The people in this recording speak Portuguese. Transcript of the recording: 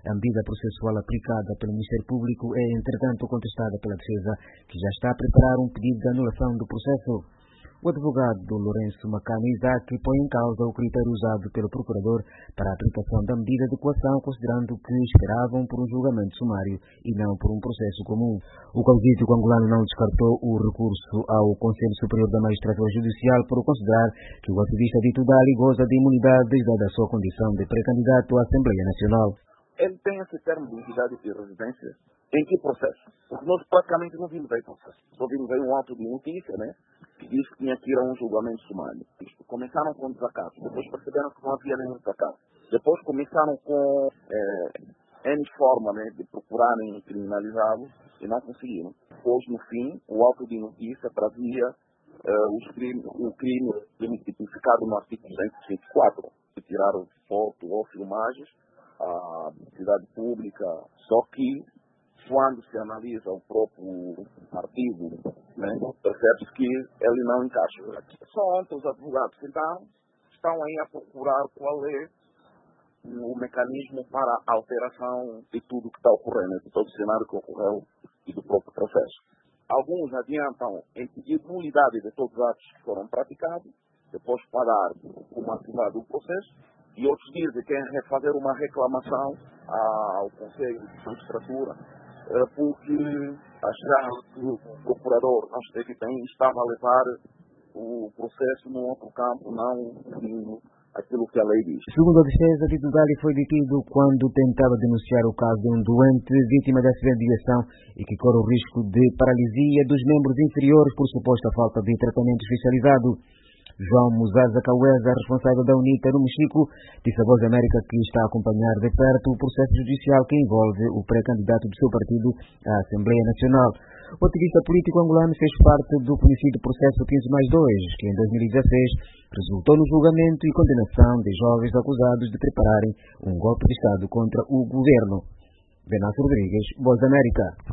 A medida processual aplicada pelo Ministério Público é, entretanto, contestada pela defesa, que já está a preparar um pedido de anulação do processo. O advogado Lourenço Macano Isaac põe em causa o critério usado pelo procurador para a aplicação da medida de coação, considerando que esperavam por um julgamento sumário e não por um processo comum. O causídico angolano não descartou o recurso ao Conselho Superior da Magistratura Judicial por considerar que o ativista Dito Dali goza de imunidade dada a sua condição de pré-candidato à Assembleia Nacional. Ele tem esse termo de identidade e residência em que processo? Porque nós praticamente não vimos aí processo. Só vimos aí um auto de notícia, né? Que diz que tinha que ir a um julgamento sumário. Começaram com desacato, depois perceberam que não havia nenhum desacato. Depois começaram com N forma, né, de procurarem criminalizá-lo e não conseguiram. Depois, no fim, o auto de notícia trazia o crime tipificado no artigo 224, de tirar foto ou filmagens à atividade pública, só que quando se analisa o próprio artigo, né, percebe-se que ele não encaixa. Só ontem os advogados estão aí a procurar qual é o mecanismo para a alteração de tudo que está ocorrendo, de todo o cenário que ocorreu e do próprio processo. Alguns adiantam em pedir nulidade de todos os atos que foram praticados, depois parar como ativado o processo, e outros dizem que querem refazer uma reclamação ao Conselho de Magistratura, porque acharam que o procurador estava a levar o processo num outro campo, não aquilo que a lei diz. Segundo a defesa, Dito Dali foi detido quando tentava denunciar o caso de um doente vítima de acidente de aviação e que corre o risco de paralisia dos membros inferiores por suposta falta de tratamento especializado. João Muzaza Caueza, responsável da UNITA no Mexico, disse à Voz da América que está a acompanhar de perto o processo judicial que envolve o pré-candidato do seu partido à Assembleia Nacional. O ativista político angolano fez parte do conhecido processo 15+2, que em 2016 resultou no julgamento e condenação de jovens acusados de prepararem um golpe de Estado contra o governo. Venâncio Rodrigues, Voz da América.